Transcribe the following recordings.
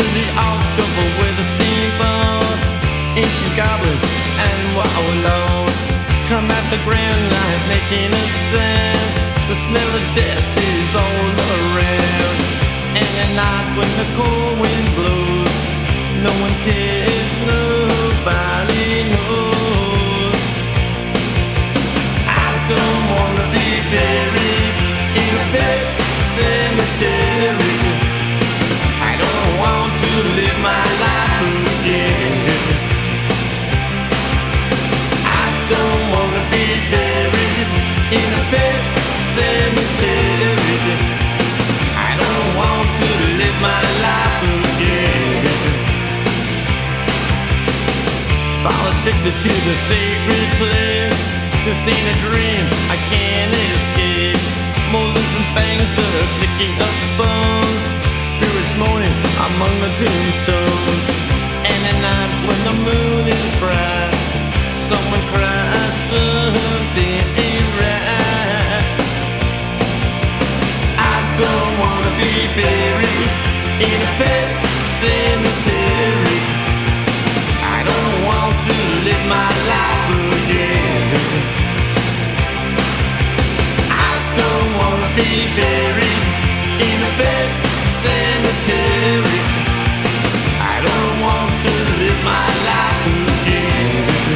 to the October with the steamboats, ancient goblins and wallows come at the grand light making a sound. The smell of death is all around, and at night when the cold wind blows, no one cares, nobody knows. I don't wanna be buried in a pet cemetery. I don't want to live my life again. I don't wanna be buried in a pet cemetery. I don't want to live my life again. Fall addicted to the sacred place. This ain't a dream, I can't escape. Molars and fangs, the clicking of bones, spirits moaning among the tombstones. And at night when the moon is bright, someone cries, something ain't right. I don't wanna be buried in a pet cemetery. I don't want to live my life again. I don't wanna be buried in a pet cemetery. I don't want to live my life again.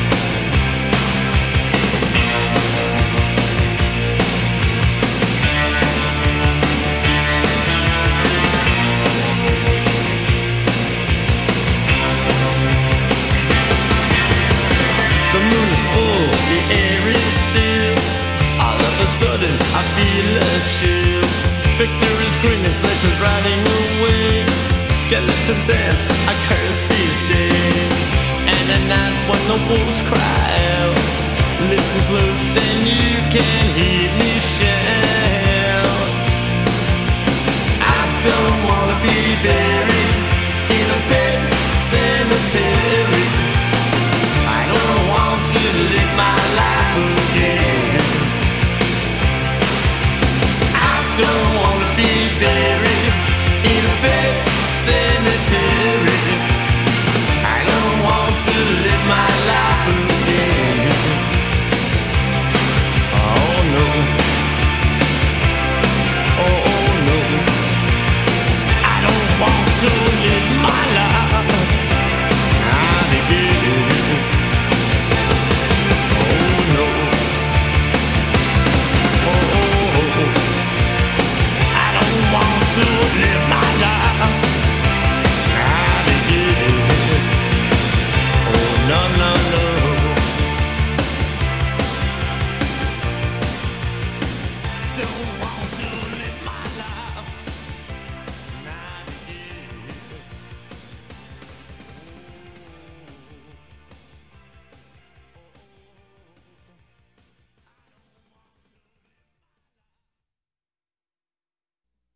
The moon is full, the air is still. All of a sudden I feel a chill. Victor is grinning, flesh is riding away. Skeleton dance, I curse these days. And at night when the wolves cry out, listen close and you can hear me shout. I don't wanna be buried in a pet cemetery.